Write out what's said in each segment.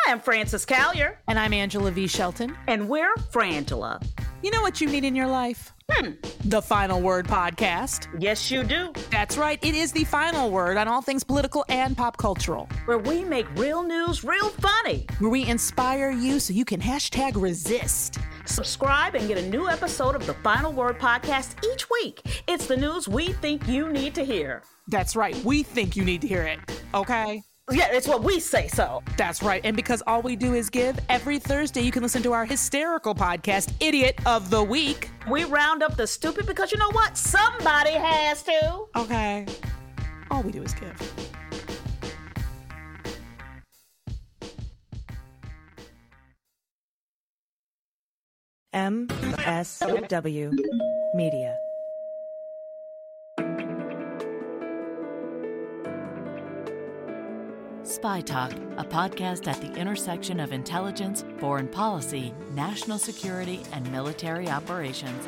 I'm Frances Callier. And I'm Angela V. Shelton. And we're Frangela. You know what you need in your life? The Final Word Podcast. Yes, you do. That's right. It is the final word on all things political and pop cultural. Where we make real news real funny. Where we inspire you so you can #resist. Subscribe and get a new episode of the Final Word Podcast each week. It's the news we think you need to hear. That's right. We think you need to hear it. Okay? Yeah, it's what we say so. That's right. And because all we do is give, every Thursday you can listen to our hysterical podcast, Idiot of the Week. We round up the stupid because you know what? Somebody has to. Okay. All we do is give. MSW Media. Spy Talk, a podcast at the intersection of intelligence, foreign policy, national security, and military operations.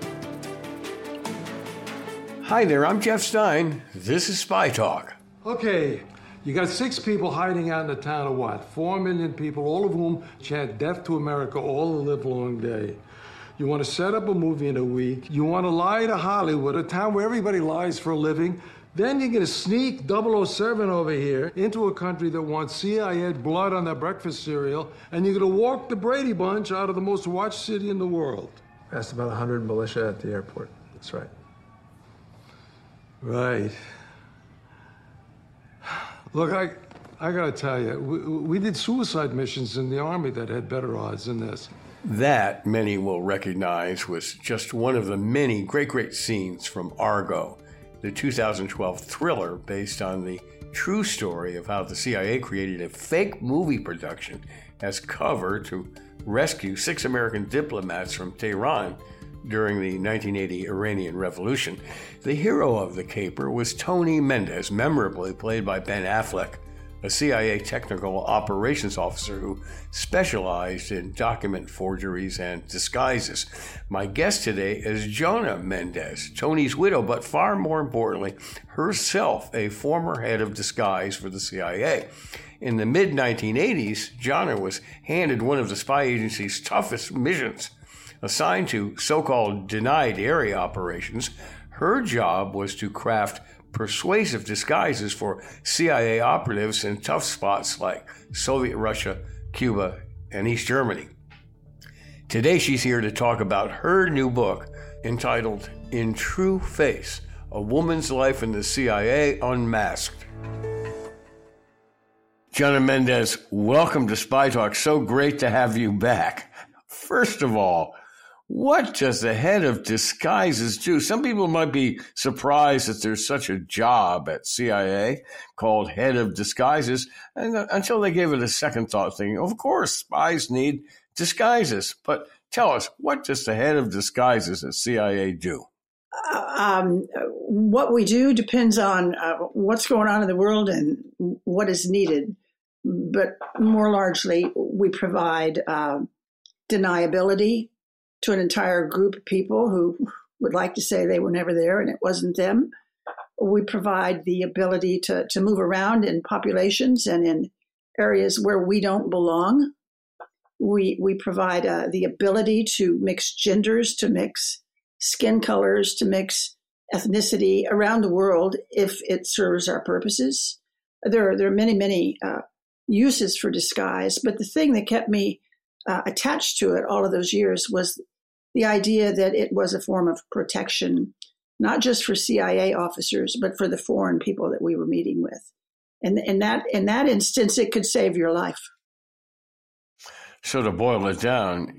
Hi there, I'm Jeff Stein. This is Spy Talk. Okay, you got 6 people hiding out in the town of what? 4 million people, all of whom chant death to America all the livelong day. You want to set up a movie in a week. You want to lie to Hollywood, a town where everybody lies for a living. Then you're going to sneak 007 over here into a country that wants CIA blood on their breakfast cereal, and you're going to walk the Brady Bunch out of the most watched city in the world. Asked about 100 militia at the airport. That's right. Right. Look, I got to tell you, we did suicide missions in the Army that had better odds than this. That, many will recognize, was just one of the many great scenes from Argo, the 2012 thriller based on the true story of how the CIA created a fake movie production as cover to rescue 6 American diplomats from Tehran during the 1980 Iranian Revolution. The hero of the caper was Tony Mendez, memorably played by Ben Affleck, a CIA technical operations officer who specialized in document forgeries and disguises. My guest today is Jonna Mendez, Tony's widow, but far more importantly, herself a former head of disguise for the CIA. In the mid-1980s, Jonna was handed one of the spy agency's toughest missions. Assigned to so-called denied area operations, her job was to craft persuasive disguises for CIA operatives in tough spots like Soviet Russia, Cuba, and East Germany. Today she's here to talk about her new book entitled In True Face, A Woman's Life in the CIA Unmasked. Jonna Mendez, welcome to Spy Talk. So great to have you back. First of all, what does the head of disguises do? Some people might be surprised that there's such a job at CIA called head of disguises, and until they gave it a second thought, thinking, of course, spies need disguises. But tell us, what does the head of disguises at CIA do? What we do depends on what's going on in the world and what is needed. But more largely, we provide deniability to an entire group of people who would like to say they were never there and it wasn't them. We provide the ability to move around in populations and in areas where we don't belong. We provide the ability to mix genders, to mix skin colors, to mix ethnicity around the world if it serves our purposes. There are many uses for disguise, but the thing that kept me attached to it all of those years was the idea that it was a form of protection, not just for CIA officers, but for the foreign people that we were meeting with. And in that instance, it could save your life. So to boil it down,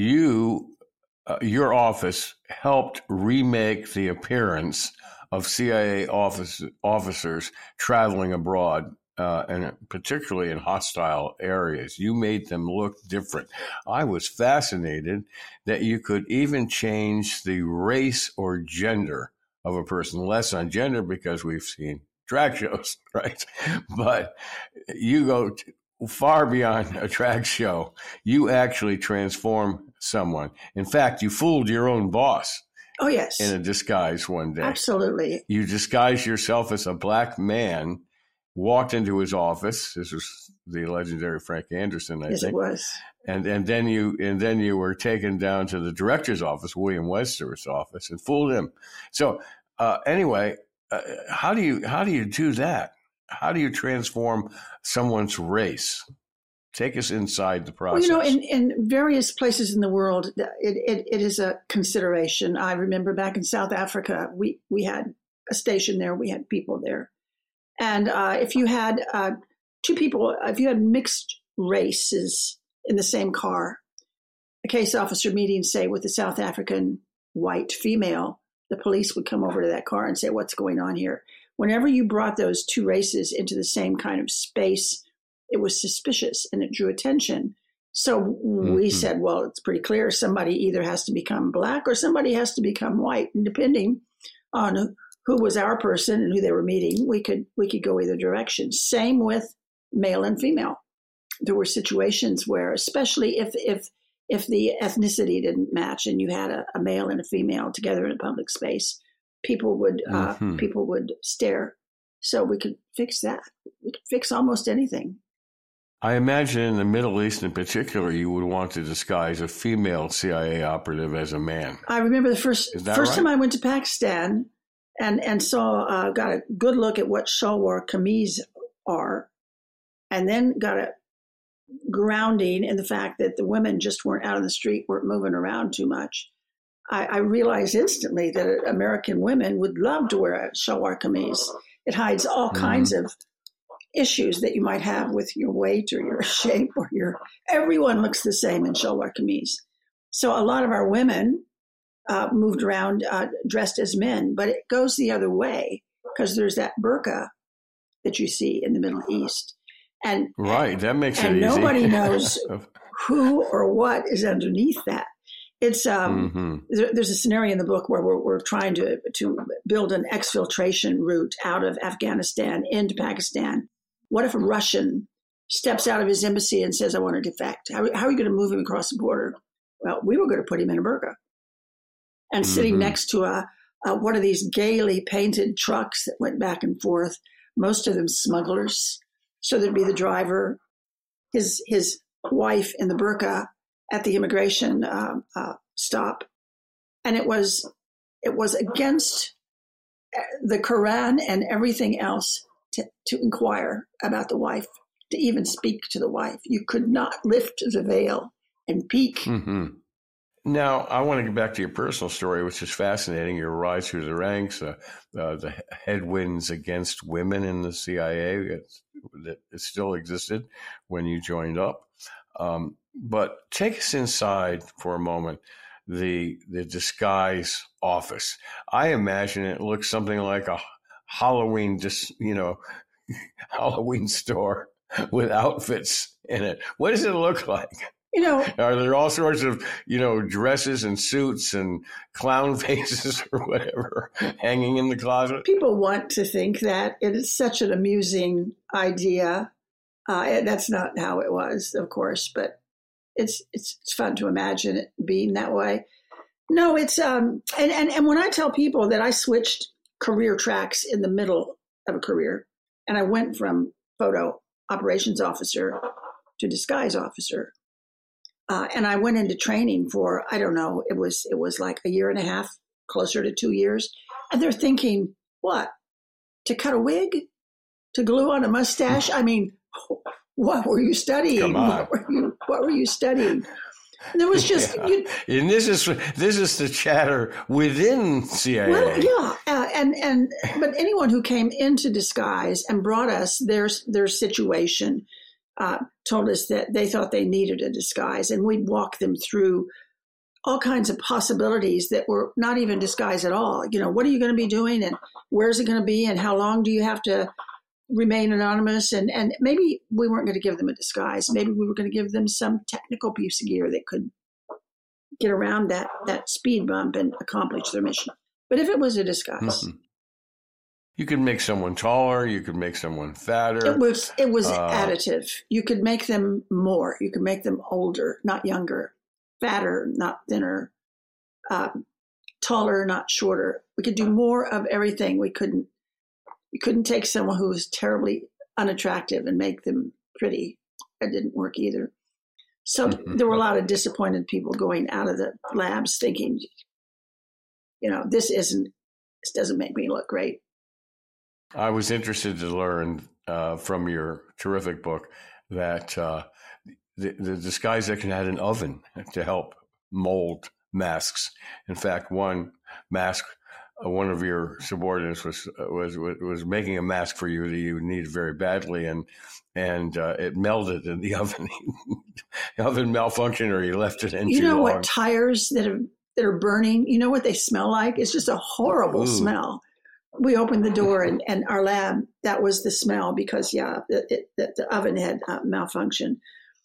your office helped remake the appearance of CIA officers traveling abroad, and particularly in hostile areas. You made them look different. I was fascinated that you could even change the race or gender of a person, less on gender because we've seen drag shows, right? But you go far beyond a drag show. You actually transform someone. In fact, you fooled your own boss. Oh, yes. In a disguise one day. Absolutely. You disguise yourself as a black man walked into his office. This was the legendary Frank Anderson, I think. Yes, it was. And then you were taken down to the director's office, William Wester's office, and fooled him. So anyway, how do you do that? How do you transform someone's race? Take us inside the process. Well, in various places in the world, it is a consideration. I remember back in South Africa, we had a station there. We had people there. And if you had two people, if you had mixed races in the same car, a case officer meeting, say, with a South African white female, the police would come over to that car and say, what's going on here? Whenever you brought those two races into the same kind of space, it was suspicious and it drew attention. So we said, well, it's pretty clear somebody either has to become black or somebody has to become white. And depending on who was our person and who they were meeting, we could go either direction. Same with male and female. There were situations where, especially if the ethnicity didn't match and you had a male and a female together in a public space, people would stare. So we could fix that. We could fix almost anything. I imagine in the Middle East in particular, you would want to disguise a female CIA operative as a man. I remember the first time I went to Pakistan and got a good look at what shalwar kameez are, and then got a grounding in the fact that the women just weren't out on the street, weren't moving around too much. I realized instantly that American women would love to wear a shalwar kameez. It hides all kinds of issues that you might have with your weight or your shape or everyone looks the same in shalwar kameez. So a lot of our women moved around dressed as men, but it goes the other way because there's that burqa that you see in the Middle East. And that makes it easy. And nobody knows who or what is underneath that. It's there's a scenario in the book where we're trying to build an exfiltration route out of Afghanistan into Pakistan. What if a Russian steps out of his embassy and says, I want to defect? How are you going to move him across the border? Well, we were going to put him in a burqa. And sitting next to one of these gaily painted trucks that went back and forth, most of them smugglers. So there'd be the driver, his wife in the burqa at the immigration stop. And it was against the Quran and everything else to inquire about the wife, to even speak to the wife. You could not lift the veil and peek. Now, I want to get back to your personal story, which is fascinating. Your rise through the ranks, the headwinds against women in the CIA, it still existed when you joined up. But take us inside for a moment, the disguise office. I imagine it looks something like a Halloween, Halloween store with outfits in it. What does it look like? Are there all sorts of, dresses and suits and clown faces or whatever hanging in the closet? People want to think that it is such an amusing idea. That's not how it was, of course, but it's fun to imagine it being that way. No, it's and when I tell people that I switched career tracks in the middle of a career, and I went from photo operations officer to disguise officer. And I went into training for, I don't know, it was like a year and a half, closer to 2 years. And they're thinking, what? To cut a wig? To glue on a mustache? I mean, what were you studying? Come on. What were you studying? And there was just... And this is the chatter within CIA. Well, yeah. But anyone who came into disguise and brought us their situation told us that they thought they needed a disguise, and we'd walk them through all kinds of possibilities that were not even disguise at all. What are you going to be doing, and where's it going to be, and how long do you have to remain anonymous? And maybe we weren't going to give them a disguise. Maybe we were going to give them some technical piece of gear that could get around that speed bump and accomplish their mission. But if it was a disguise. You could make someone taller. You could make someone fatter. It was additive. You could make them more. You could make them older, not younger. Fatter, not thinner. Taller, not shorter. We could do more of everything. You couldn't take someone who was terribly unattractive and make them pretty. That didn't work either. So there were a lot of disappointed people going out of the labs thinking, this doesn't make me look great. I was interested to learn from your terrific book that the disguise section had an oven to help mold masks. In fact, one mask, one of your subordinates was making a mask for you that you needed very badly, and it melted in the oven. The oven malfunctioned, or you left it in too long. What tires that are burning? You know what they smell like? It's just a horrible smell. We opened the door, and our lab, that was the smell because the oven had malfunctioned.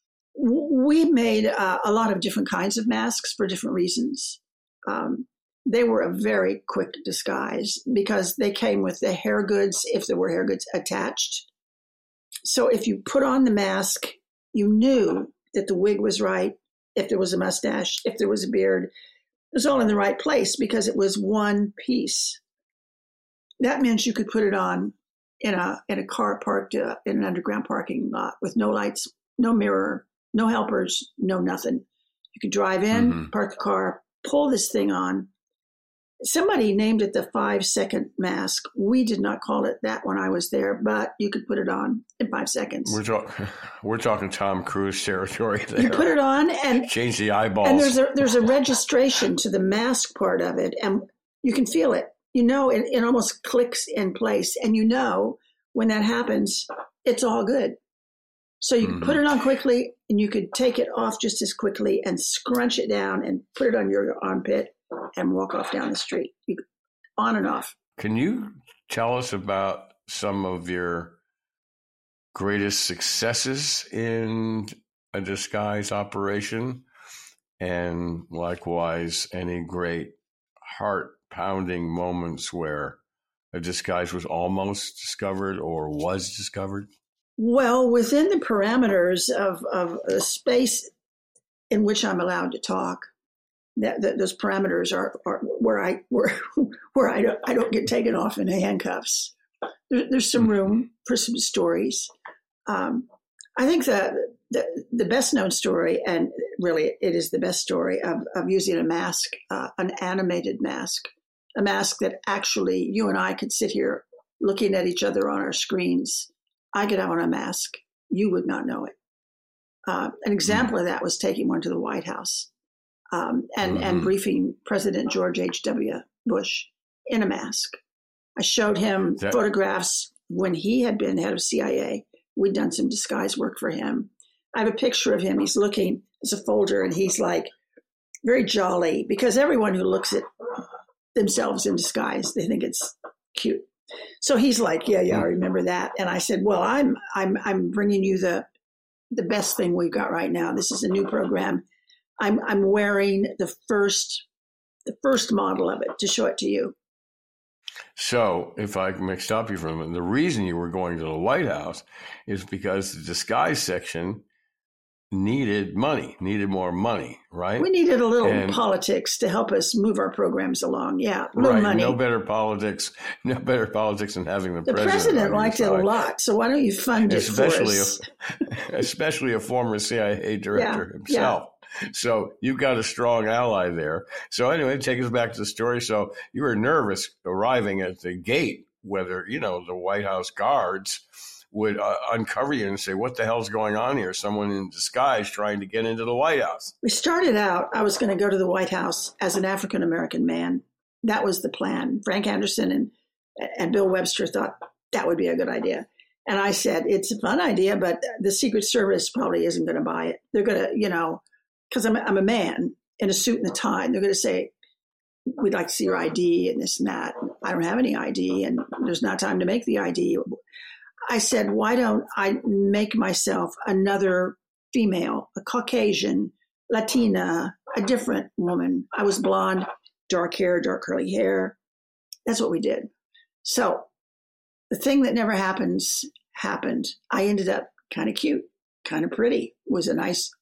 We made a lot of different kinds of masks for different reasons. They were a very quick disguise because they came with the hair goods, if there were hair goods attached. So if you put on the mask, you knew that the wig was right, if there was a mustache, if there was a beard. It was all in the right place because it was one piece. That meant you could put it on in a car parked in an underground parking lot with no lights, no mirror, no helpers, no nothing. You could drive in, park the car, pull this thing on. Somebody named it the 5-second mask. We did not call it that when I was there, but you could put it on in 5 seconds. We're talking Tom Cruise territory there. You put it on and change the eyeballs. And there's a registration to the mask part of it, and you can feel it. It almost clicks in place, and when that happens, it's all good. So you could put it on quickly, and you could take it off just as quickly and scrunch it down and put it on your armpit and walk off down the street. On and off. Can you tell us about some of your greatest successes in a disguise operation, and likewise any great heart-pounding moments where a disguise was almost discovered or was discovered? Well, within the parameters of the space in which I'm allowed to talk, those parameters are where I don't get taken off in handcuffs. There's some room for some stories. I think the best known story, and really it is the best story of using a mask, an animated mask, a mask that actually you and I could sit here looking at each other on our screens. I could have on a mask. You would not know it. An example of that was taking one to the White House and briefing President George H.W. Bush in a mask. I showed him photographs when he had been head of CIA. We'd done some disguise work for him. I have a picture of him. He's looking, it's a folder, and he's like very jolly because everyone who looks at themselves in disguise, they think it's cute. So he's like, yeah, I remember that. And I said, well, I'm bringing you the best thing we've got right now. This is a new program. I'm wearing the first model of it to show it to you. So if I may stop you for a minute, the reason you were going to the White House is because the disguise section needed more money, right? We needed a little politics to help us move our programs along. Yeah, a little money. No better politics than having the president. The president liked it a lot, so why don't you fund it for us? Especially a former CIA director himself. Yeah. So you've got a strong ally there. So anyway, take us back to the story. So you were nervous arriving at the gate, whether, the White House guards would uncover you and say, what the hell's going on here? Someone in disguise trying to get into the White House. We started out, I was going to go to the White House as an African-American man. That was the plan. Frank Anderson and Bill Webster thought that would be a good idea. And I said, it's a fun idea, but the Secret Service probably isn't going to buy it. They're going to, because I'm a man in a suit and a tie. They're going to say, we'd like to see your ID and this and that. I don't have any ID, and there's not time to make the ID. I said, why don't I make myself another female, a Caucasian, Latina, a different woman? I was blonde, dark hair, dark curly hair. That's what we did. So the thing that never happens happened. I ended up kind of cute, kind of pretty. It was a nice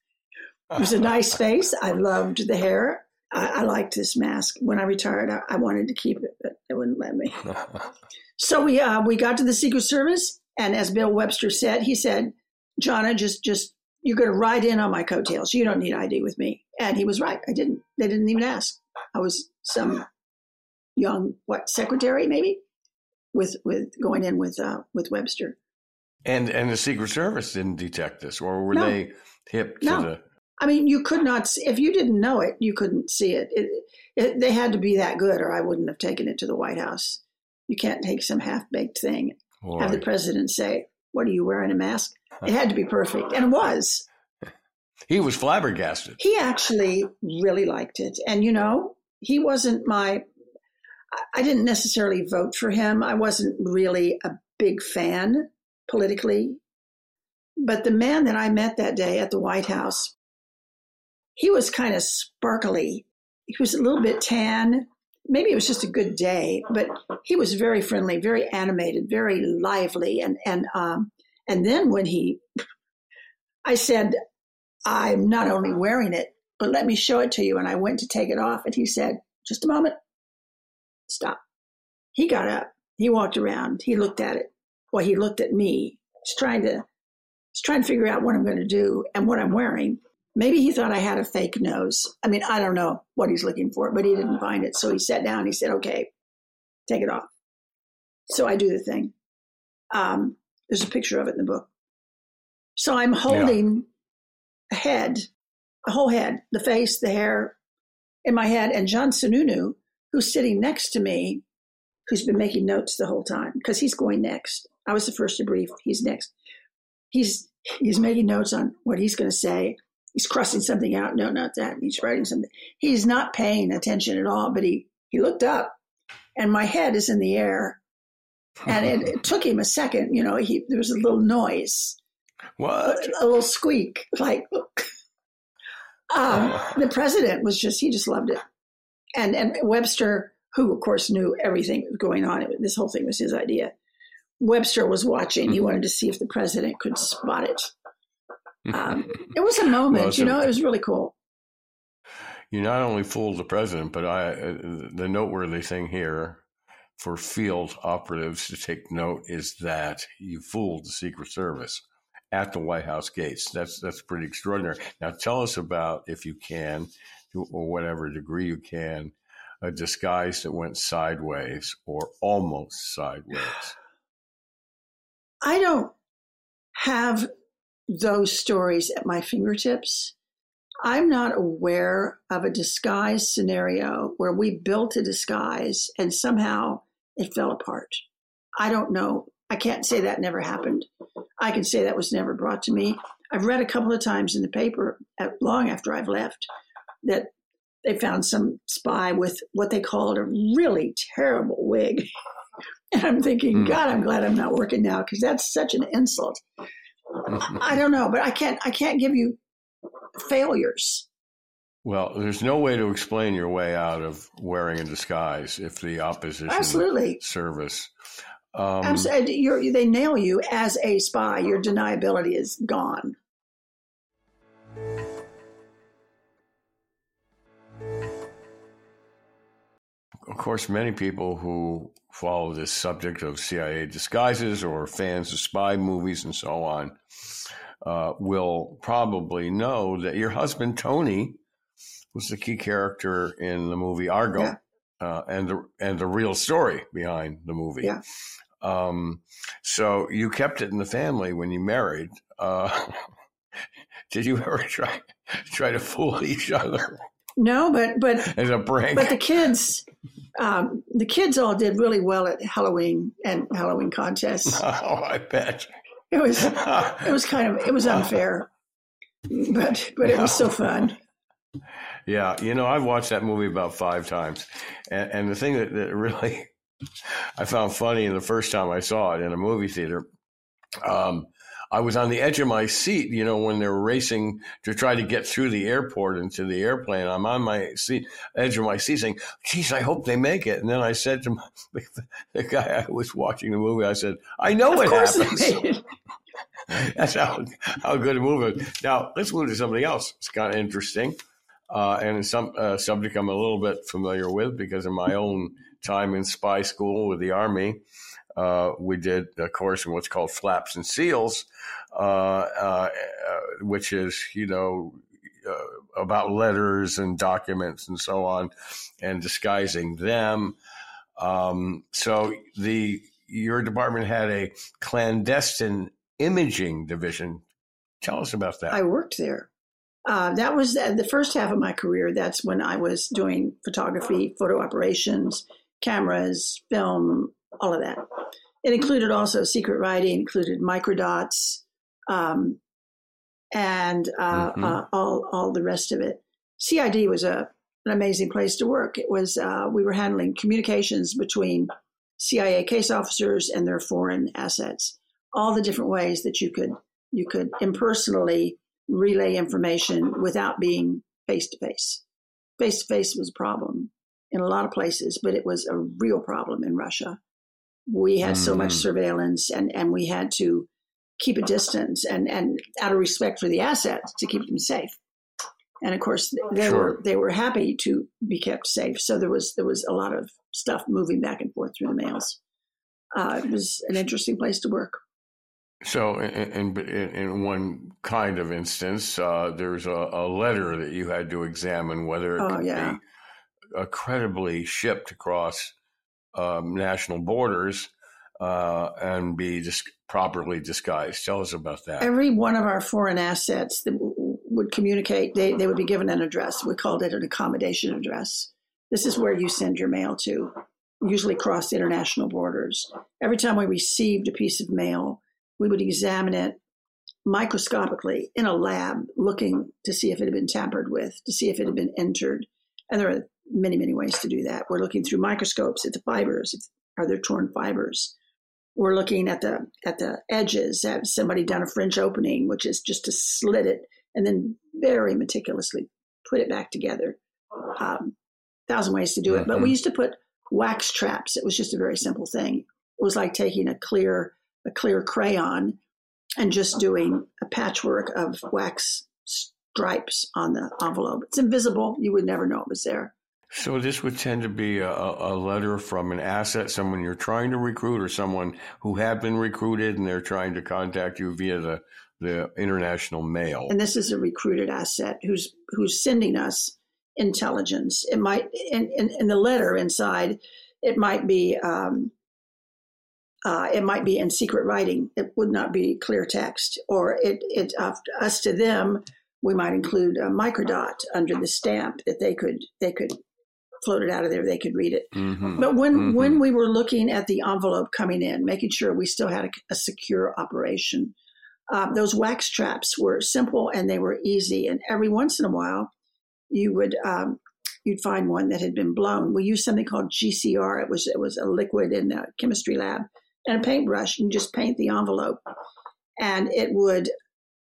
face. I loved the hair. I liked this mask. When I retired, I wanted to keep it, but they wouldn't let me. So we got to the Secret Service, And as Bill Webster said, he said, Jonna, just you're going to ride in on my coattails. You don't need ID with me. And he was right. I didn't. They didn't even ask. I was some young, secretary maybe, with going in with Webster. And the Secret Service didn't detect this, or were they hip to the? I mean, you could not. If you didn't know it, you couldn't see it. They had to be that good, or I wouldn't have taken it to the White House. You can't take some half-baked thing. Boy. Have the president say, "What are you wearing a mask?" It had to be perfect, and it was. He was flabbergasted. He actually really liked it, and he wasn't I didn't necessarily vote for him. I wasn't really a big fan politically, but the man that I met that day at the White House, he was kind of sparkly. He was a little bit tan. Maybe it was just a good day, but he was very friendly, very animated, very lively. And then when I said, I'm not only wearing it, but let me show it to you. And I went to take it off. And he said, just a moment. Stop. He got up. He walked around. He looked at it. Well, he looked at me. He's trying to figure out what I'm going to do and what I'm wearing. Maybe he thought I had a fake nose. I mean, I don't know what he's looking for, but he didn't find it. So he sat down. He said, okay, take it off. So I do the thing. There's a picture of it in the book. So I'm holding a whole head, the face, the hair in my head. And John Sununu, who's sitting next to me, who's been making notes the whole time, because he's going next. I was the first to brief. He's next. He's making notes on what he's going to say. He's crossing something out. No, not that. And he's writing something. He's not paying attention at all, but he looked up, and my head is in the air. And it took him a second. There was a little noise. What? A little squeak. Like, the president he just loved it. And Webster, who of course knew everything that was going on, this whole thing was his idea. Webster was watching. He wanted to see if the president could spot it. It was a moment, it was really cool. You not only fooled the president, but the noteworthy thing here for field operatives to take note is that you fooled the Secret Service at the White House gates. That's pretty extraordinary. Now tell us about, if you can, to whatever degree you can, a disguise that went sideways or almost sideways. I don't have those stories at my fingertips. I'm not aware of a disguise scenario where we built a disguise and somehow it fell apart. I don't know. I can't say that never happened. I can say that was never brought to me. I've read a couple of times in the paper, long after I've left, that they found some spy with what they called a really terrible wig. And I'm thinking, God, I'm glad I'm not working now, because that's such an insult. I don't know, but I can't give you failures. Well, there's no way to explain your way out of wearing a disguise if the opposition service. They nail you as a spy. Your deniability is gone. Of course, many people who follow this subject of CIA disguises or fans of spy movies and so on will probably know that your husband, Tony, was the key character in the movie Argo, and the real story behind the movie. Yeah. So you kept it in the family when you married. Did you ever try to fool each other? No, but as a prank. But the kids all did really well at Halloween and Halloween contests. Oh, I bet. It was unfair, but it was so fun. Yeah, I've watched that movie about 5 times, and the thing that really I found funny the first time I saw it in a movie theater, I was on the edge of my seat, when they're racing to try to get through the airport into the airplane. I'm on my edge of my seat saying, geez, I hope they make it. And then I said to the guy I was watching the movie, I said, I know what happens. That's how good a movie is. Now, let's move to something else. It's kind of interesting. And it's some subject I'm a little bit familiar with because of my own time in spy school with the Army. we did a course in what's called Flaps and Seals, which is, about letters and documents and so on, and disguising them. So your department had a clandestine imaging division. Tell us about that. I worked there. That was the first half of my career. That's when I was doing photography, photo operations, cameras, film, all of that. It included also secret writing, included microdots, and all the rest of it. CID was an amazing place to work. It was we were handling communications between CIA case officers and their foreign assets, all the different ways that you could impersonally relay information without being face-to-face. Face-to-face was a problem in a lot of places, but it was a real problem in Russia. We had so much surveillance, and we had to keep a distance and out of respect for the assets to keep them safe. And of course, they were happy to be kept safe. So there was a lot of stuff moving back and forth through the mails. It was an interesting place to work. So in one kind of instance, there's a letter that you had to examine whether it could be credibly shipped across national borders and be properly disguised. Tell us about that. Every one of our foreign assets that would communicate, they would be given an address. We called it an accommodation address. This is where you send your mail to, usually across international borders. Every time we received a piece of mail, we would examine it microscopically in a lab, looking to see if it had been tampered with, to see if it had been entered. And there are many, many ways to do that. We're looking through microscopes at the fibers. Are there torn fibers? We're looking at the edges. Have somebody done a French opening, which is just to slit it and then very meticulously put it back together. 1,000 ways to do it. But we used to put wax traps. It was just a very simple thing. It was like taking a clear crayon and just doing a patchwork of wax stripes on the envelope. It's invisible. You would never know it was there. So this would tend to be a letter from an asset, someone you're trying to recruit, or someone who had been recruited and they're trying to contact you via the international mail. And this is a recruited asset who's sending us intelligence. It might in the letter inside, it might be in secret writing. It would not be clear text, or it us to them. We might include a microdot under the stamp that they could float it out of there. They could read it. But when we were looking at the envelope coming in, making sure we still had a secure operation, those wax traps were simple and they were easy. And every once in a while, you'd find one that had been blown. We used something called GCR. It was a liquid in a chemistry lab, and a paintbrush. You just paint the envelope, and it would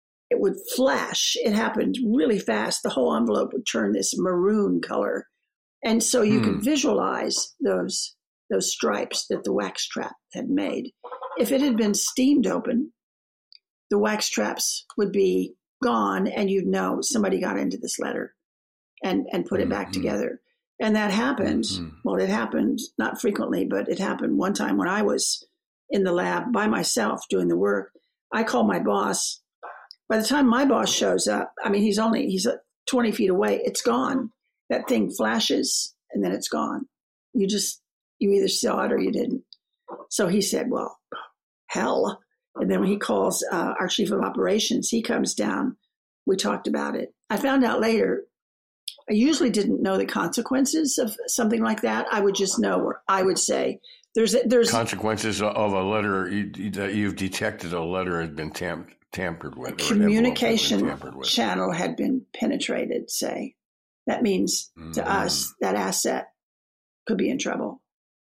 flash. It happened really fast. The whole envelope would turn this maroon color. And so you could visualize those stripes that the wax trap had made. If it had been steamed open, the wax traps would be gone, and you'd know somebody got into this letter and put it back together. And that happened. Well, it happened not frequently, but it happened one time when I was in the lab by myself doing the work. I called my boss. By the time my boss shows up, I mean, he's 20 feet away. It's gone. That thing flashes and then it's gone. You either saw it or you didn't. So he said, well, hell. And then when he calls our chief of operations, he comes down. We talked about it. I found out later, I usually didn't know the consequences of something like that. I would just know, or I would say, there's consequences of a letter that you've detected a letter had been tampered with. Communication channel had been penetrated, say. That means to us that asset could be in trouble.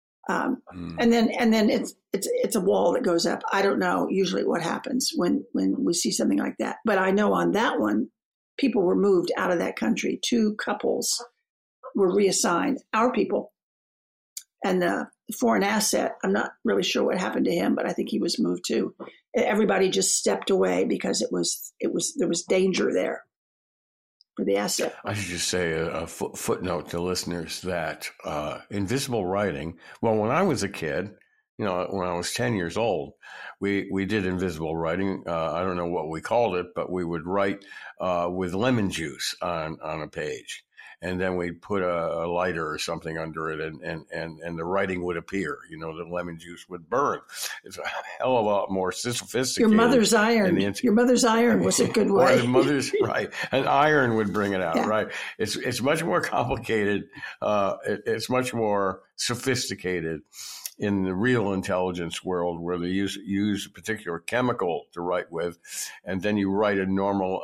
And then it's a wall that goes up. I don't know usually what happens when we see something like that. But I know on that one, people were moved out of that country. 2 couples were reassigned, our people. And the foreign asset, I'm not really sure what happened to him, but I think he was moved too. Everybody just stepped away because there was danger there for the asset. I should just say a footnote to listeners that invisible writing, well, when I was a kid, when I was 10 years old, we did invisible writing. I don't know what we called it, but we would write with lemon juice on a page. And then we'd put a lighter or something under it, and the writing would appear. The lemon juice would burn. It's a hell of a lot more sophisticated. Your mother's iron. Your mother's iron was a good way. Or mother's right. An iron would bring it out. Yeah. Right. It's much more complicated. It's much more sophisticated in the real intelligence world, where they use a particular chemical to write with, and then you write a normal,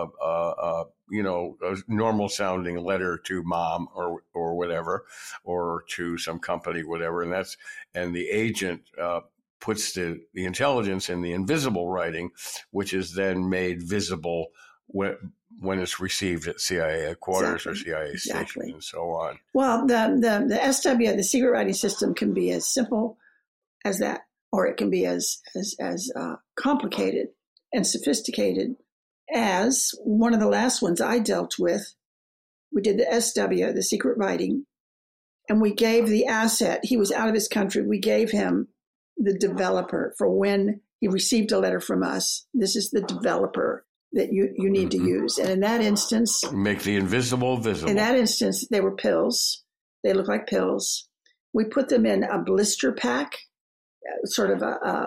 a normal sounding letter to mom or whatever, or to some company, whatever, and the agent puts the intelligence in the invisible writing, which is then made visible when it's received at CIA headquarters or CIA stations and so on. Well, the SW, the secret writing system, can be as simple as that, or it can be as complicated and sophisticated as one of the last ones I dealt with. We did the SW, the secret writing, and we gave the asset. He was out of his country. We gave him the developer for when he received a letter from us. This is the developer that you need to use. And in that instance... Make the invisible visible. In that instance, they were pills. They look like pills. We put them in a blister pack, sort of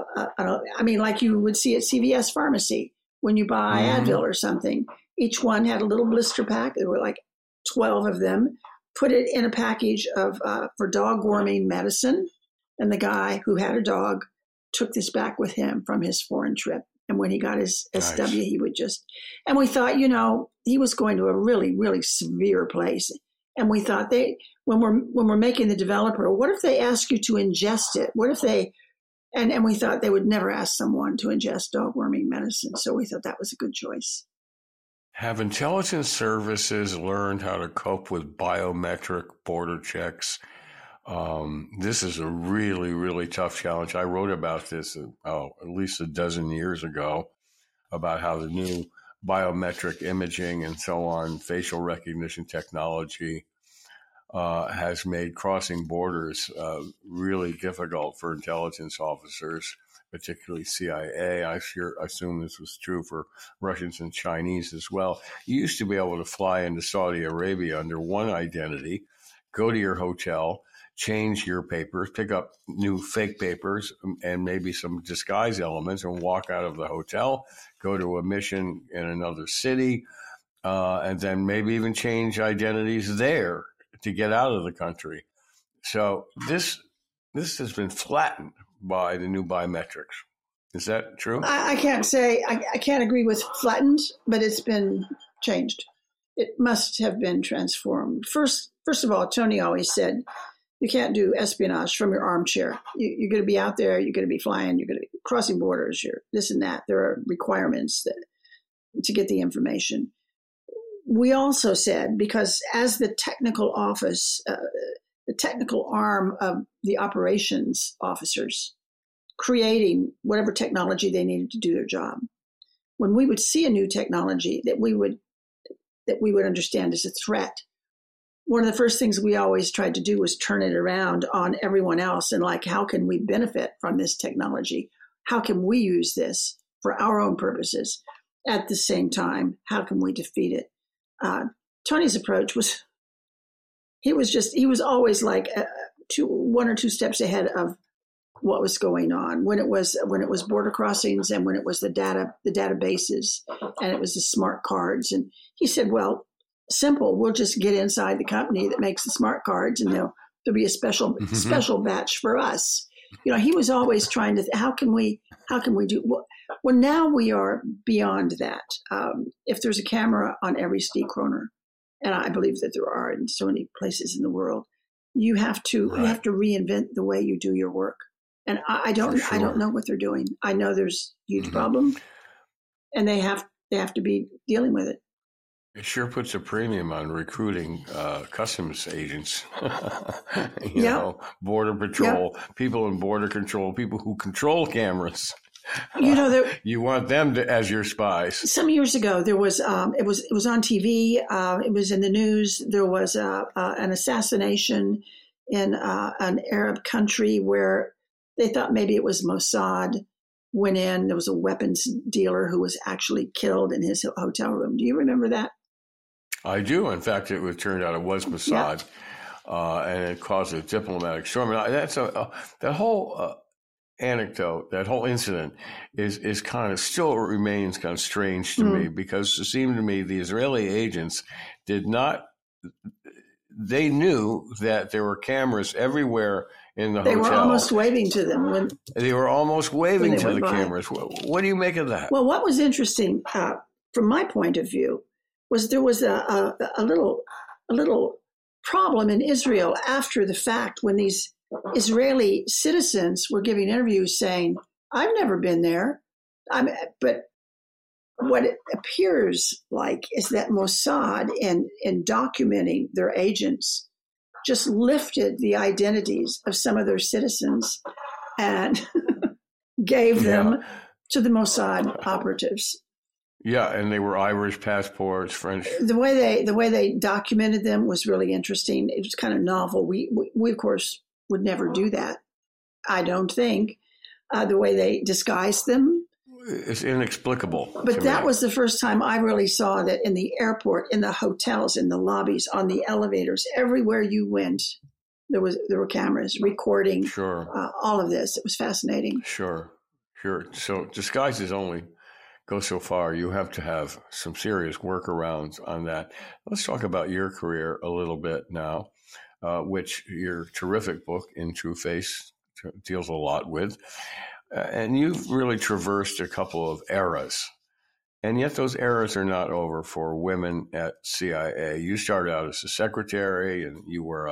like you would see at CVS Pharmacy when you buy Advil or something. Each one had a little blister pack. There were like 12 of them. Put it in a package for dog worming medicine. And the guy who had a dog took this back with him from his foreign trip. And when he got his SW, he would and we thought, he was going to a really, really severe place. And we thought when we're making the developer, what if they ask you to ingest it? What if and we thought they would never ask someone to ingest dog worming medicine. So we thought that was a good choice. Have intelligence services learned how to cope with biometric border checks? This is a really, really tough challenge. I wrote about this at least a dozen years ago, about how the new biometric imaging and so on, facial recognition technology, has made crossing borders really difficult for intelligence officers, particularly CIA. I assume this was true for Russians and Chinese as well. You used to be able to fly into Saudi Arabia under one identity, go to your hotel, change your papers, pick up new fake papers and maybe some disguise elements, and walk out of the hotel, go to a mission in another city, and then maybe even change identities there to get out of the country. So this has been flattened by the new biometrics. Is that true? I can't say, I can't agree with flattened, but it's been changed. It must have been transformed. First of all, Tony always said, you can't do espionage from your armchair. You're going to be out there. You're going to be flying. You're going to be crossing borders. You're this and that. There are requirements to get the information. We also said, because as the technical office, the technical arm of the operations officers, creating whatever technology they needed to do their job, when we would see a new technology that we would understand as a threat, one of the first things we always tried to do was turn it around on everyone else and how can we benefit from this technology? How can we use this for our own purposes? At the same time, how can we defeat it? Tony's approach was, he was always like one or two steps ahead of what was going on when it was border crossings and when it was the databases and it was the smart cards. And he said, well, simple. We'll just get inside the company that makes the smart cards, and there'll be a special batch for us. He was always trying to. How can we do? Well, now we are beyond that. If there's a camera on every street corner, and I believe that there are in so many places in the world, you have to reinvent the way you do your work. And I don't know what they're doing. I know there's a huge problem, and they have to be dealing with it. It sure puts a premium on recruiting customs agents, border patrol, people in border control, people who control cameras. You want them as your spies. Some years ago, there was it was on TV. It was in the news. There was an assassination in an Arab country where They thought maybe it was Mossad. Went in, there was a weapons dealer who was actually killed in his hotel room. Do you remember that? I do. In fact, it turned out it was Mossad, and it caused a diplomatic storm. And that's that whole anecdote, that whole incident is kind of still remains kind of strange to me, because it seemed to me the Israeli agents did not. They knew that there were cameras everywhere in the hotel. They were almost waving to them when they were almost waving to the by. cameras. What do you make of that? Well, what was interesting from my point of view was there was a little problem in Israel after the fact when these Israeli citizens were giving interviews saying, "I've never been there," but what it appears like is that Mossad, in documenting their agents, just lifted the identities of some of their citizens and gave them to the Mossad operatives. Yeah, and they were Irish passports, French. The way they documented them was really interesting. It was kind of novel. We of course would never do that. I don't think the way they disguised them. It's inexplicable. But that was the first time I really saw that in the airport, in the hotels, in the lobbies, on the elevators, everywhere you went, there were cameras recording all of this. It was fascinating. Sure. So disguises only go so far. You have to have some serious workarounds on that. Let's talk about your career a little bit now, which your terrific book, In True Face, deals a lot with. And you've really traversed a couple of eras, and yet those eras are not over for women at CIA. You started out as a secretary, and you were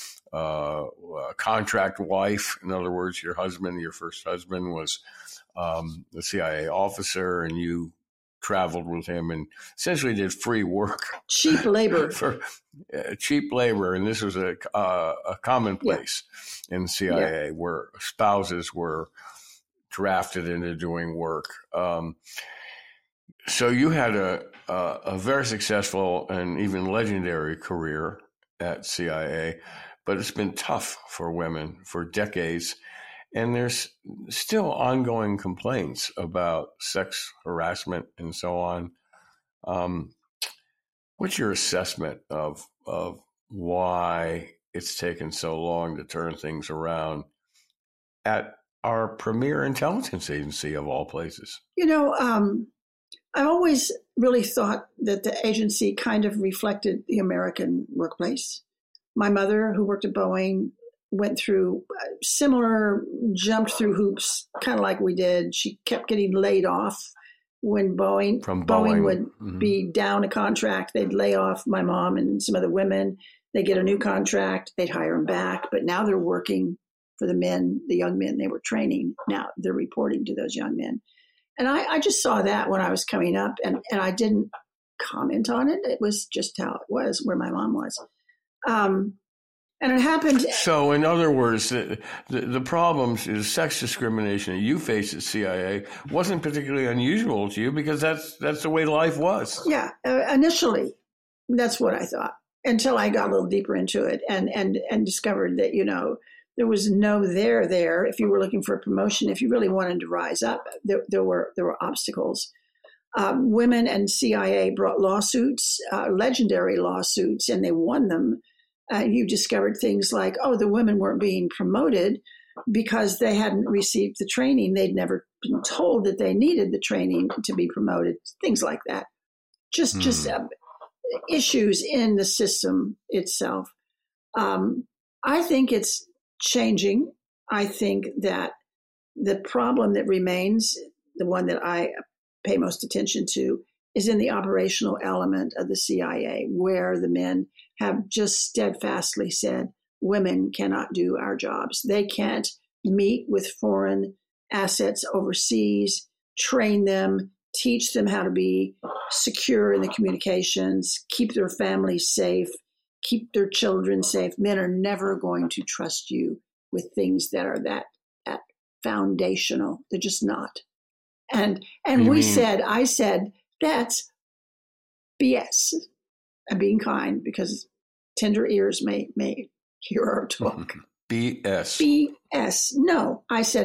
a contract wife. In other words, your first husband, was a CIA officer, and you traveled with him and essentially did free work. Cheap labor. Cheap labor, and this was a commonplace in CIA where spouses were drafted into doing work. So you had a very successful and even legendary career at CIA, but it's been tough for women for decades. And there's still ongoing complaints about sex harassment and so on. What's your assessment of why it's taken so long to turn things around at our premier intelligence agency of all places? I've always really thought that the agency kind of reflected the American workplace. My mother, who worked at Boeing, went through jumped through hoops, kind of like we did. She kept getting laid off when Boeing would be down a contract. They'd lay off my mom and some other women. They get a new contract. They'd hire them back. But now they're working for the young men they were training. Now they're reporting to those young men. And I just saw that when I was coming up, and I didn't comment on it. It was just how it was, where my mom was. And it happened. So in other words, the problems is sex discrimination that you faced at CIA wasn't particularly unusual to you, because that's the way life was. Yeah. Initially, that's what I thought, until I got a little deeper into it and discovered that, there was no there. If you were looking for a promotion, if you really wanted to rise up, there were obstacles. Women and CIA brought lawsuits, legendary lawsuits, and they won them. You discovered things like, the women weren't being promoted because they hadn't received the training. They'd never been told that they needed the training to be promoted. Things like that. Just issues in the system itself. I think it's changing. I think that the problem that remains, the one that I pay most attention to, is in the operational element of the CIA, where the men have just steadfastly said, women cannot do our jobs. They can't meet with foreign assets overseas, train them, teach them how to be secure in the communications, keep their families safe, keep their children safe. Men are never going to trust you with things that are that foundational. They're just not. And I said, that's BS. I'm being kind because tender ears may hear our talk. BS. No, I said,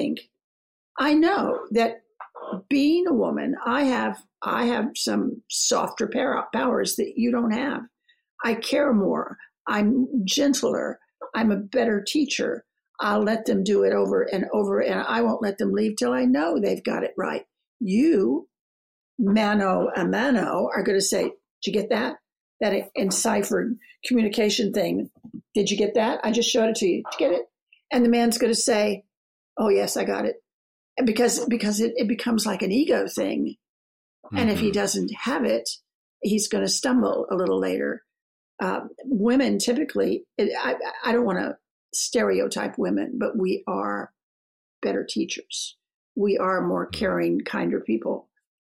I know that being a woman, I have some softer powers that you don't have. I care more. I'm gentler. I'm a better teacher. I'll let them do it over and over, and I won't let them leave till I know they've got it right. You, mano a mano, are going to say, did you get that? That enciphered communication thing. Did you get that? I just showed it to you. Did you get it? And the man's going to say, oh, yes, I got it. And because it becomes like an ego thing. Mm-hmm. And if he doesn't have it, he's going to stumble a little later. Women typically, I don't want to stereotype women, but we are better teachers. We are more caring, kinder people.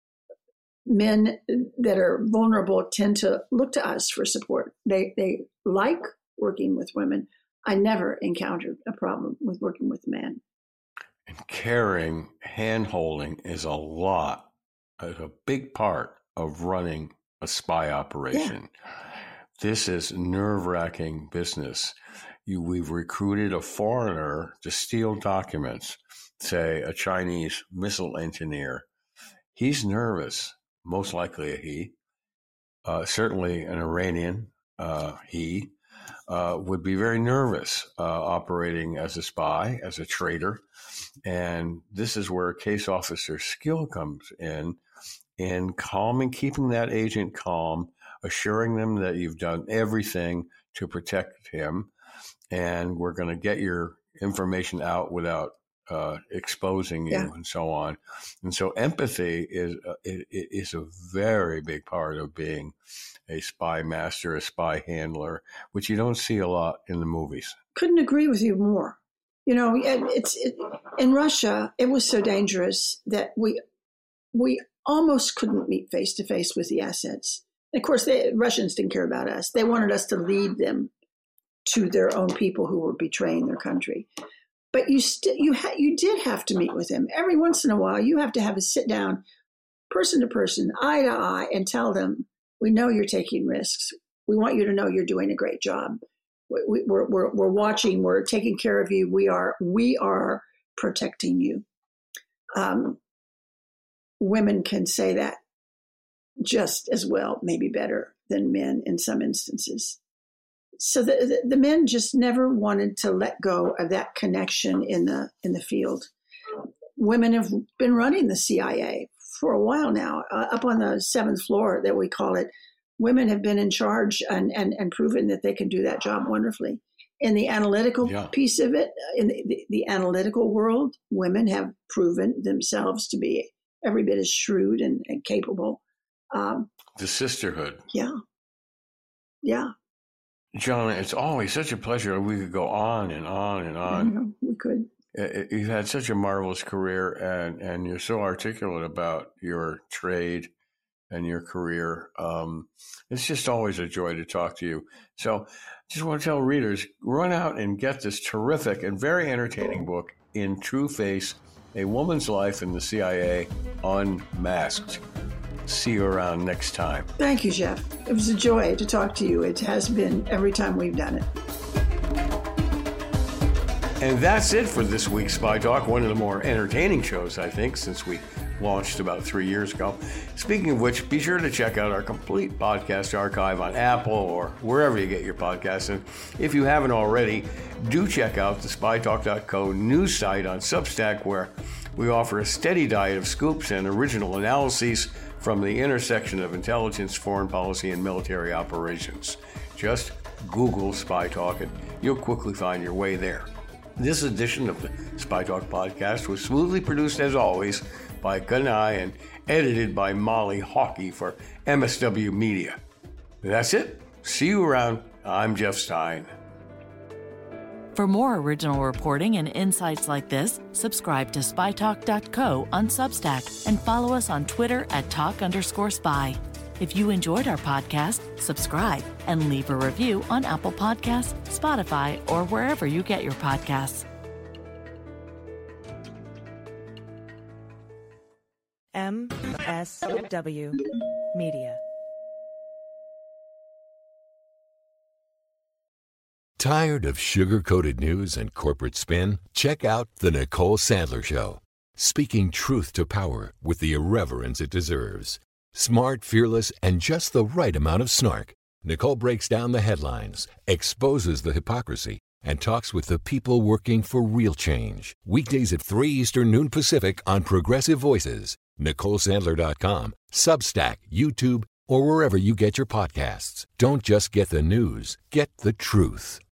Men that are vulnerable tend to look to us for support. They like working with women. I never encountered a problem with working with men. And caring, hand-holding is a big part of running a spy operation. Yeah. This is nerve-wracking business. We've recruited a foreigner to steal documents, say a Chinese missile engineer. He's nervous, most likely a he. Certainly an Iranian, he would be very nervous operating as a spy, as a traitor. And this is where case officer skill comes in calming, keeping that agent calm, assuring them that you've done everything to protect him, and we're going to get your information out without exposing you, and so on. And so empathy is a very big part of being a spy master, a spy handler, which you don't see a lot in the movies. Couldn't agree with you more. You know, in Russia, it was so dangerous that we almost couldn't meet face to face with the assets. And of course, the Russians didn't care about us. They wanted us to lead them to their own people who were betraying their country. But you did have to meet with them. Every once in a while, you have to have a sit down, person to person, eye to eye, and tell them, we know you're taking risks. We want you to know you're doing a great job. We're watching. We're taking care of you. We are protecting you. Women can say that just as well, maybe better than men in some instances. So the men just never wanted to let go of that connection in the field. Women have been running the CIA for a while now, up on the 7th floor that we call it. Women have been in charge and proven that they can do that job wonderfully. In the analytical piece of it, in the analytical world, women have proven themselves to be every bit as shrewd and capable. The sisterhood. Yeah. Yeah. John, it's always such a pleasure. We could go on and on and on. Yeah, we could. You've had such a marvelous career, and you're so articulate about your trade and your career. It's just always a joy to talk to you. So just want to tell readers, run out and get this terrific and very entertaining book, In True Face, A Woman's Life in the CIA Unmasked. See you around next time. Thank you, Jeff. It was a joy to talk to you. It has been every time we've done it. And that's it for this week's Spy Talk, one of the more entertaining shows, I think, since we launched about 3 years ago. Speaking of which, be sure to check out our complete podcast archive on Apple or wherever you get your podcasts. And if you haven't already, do check out the SpyTalk.co news site on Substack, where we offer a steady diet of scoops and original analyses from the intersection of intelligence, foreign policy, and military operations. Just Google Spy Talk and you'll quickly find your way there. This edition of the Spy Talk podcast was smoothly produced, as always, by Kanai and edited by Molly Hawkey for MSW Media. That's it. See you around. I'm Jeff Stein. For more original reporting and insights like this, subscribe to SpyTalk.co on Substack and follow us on Twitter at @talk_spy. If you enjoyed our podcast, subscribe and leave a review on Apple Podcasts, Spotify, or wherever you get your podcasts. MSW Media. Tired of sugar-coated news and corporate spin? Check out The Nicole Sandler Show. Speaking truth to power with the irreverence it deserves. Smart, fearless, and just the right amount of snark. Nicole breaks down the headlines, exposes the hypocrisy, and talks with the people working for real change. Weekdays at 3 Eastern, noon Pacific on Progressive Voices, NicoleSandler.com, Substack, YouTube, or wherever you get your podcasts. Don't just get the news, get the truth.